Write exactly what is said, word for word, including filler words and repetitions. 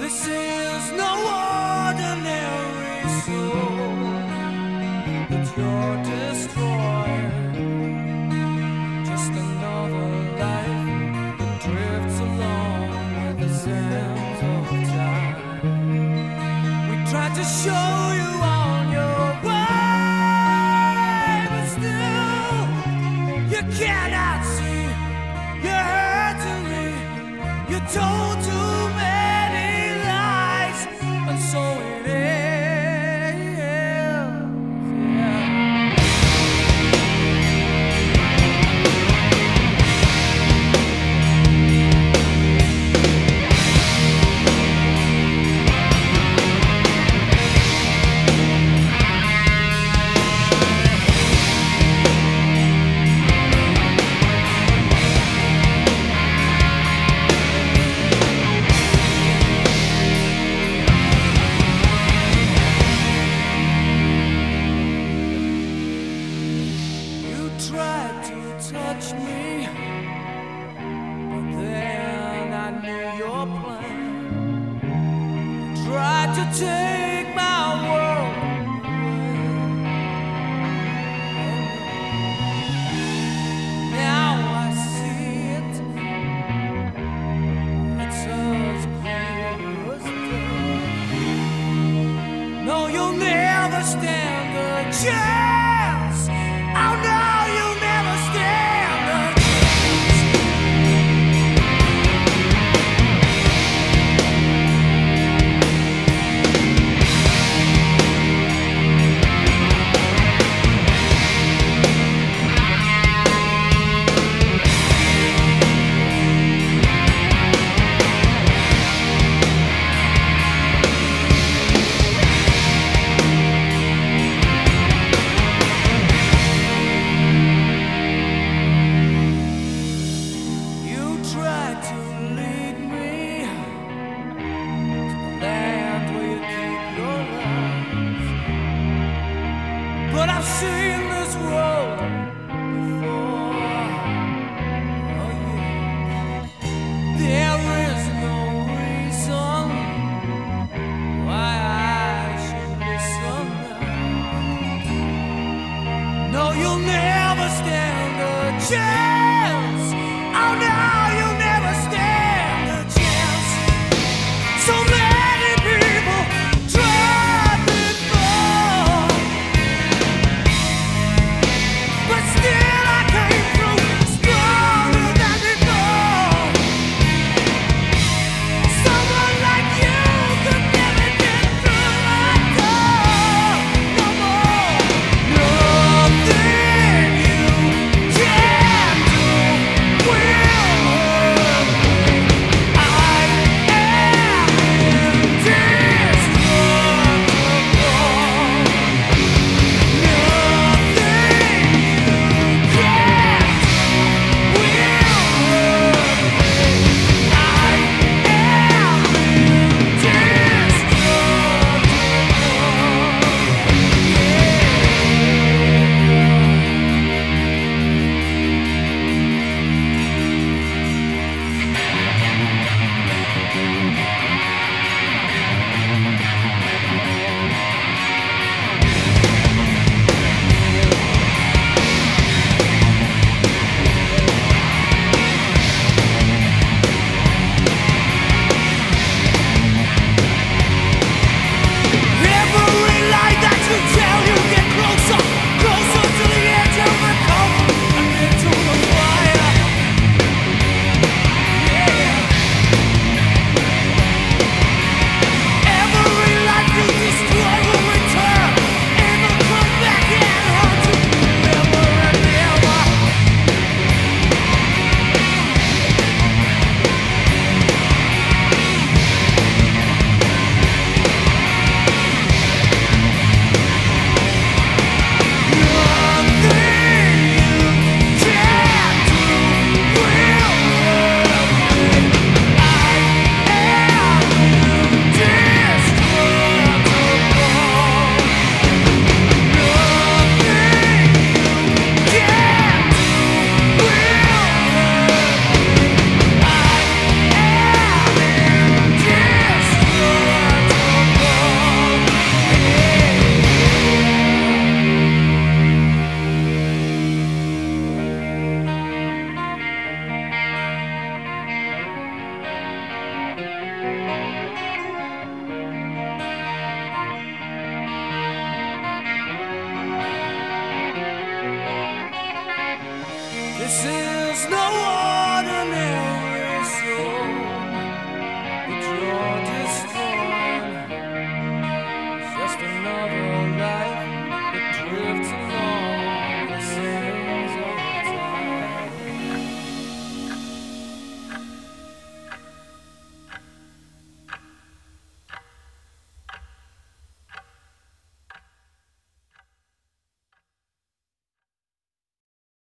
This is no ordinary soul that you're destroying. Just another life that drifts along with the sands of time. We tried to show you on your way, but still you cannot see. You're hurting me. You told too many lies, and so it is. Tried to touch me, but then I knew your plan. You tried to take my world away. Now I see it. It's as clear as day. No, you'll never stand a chance.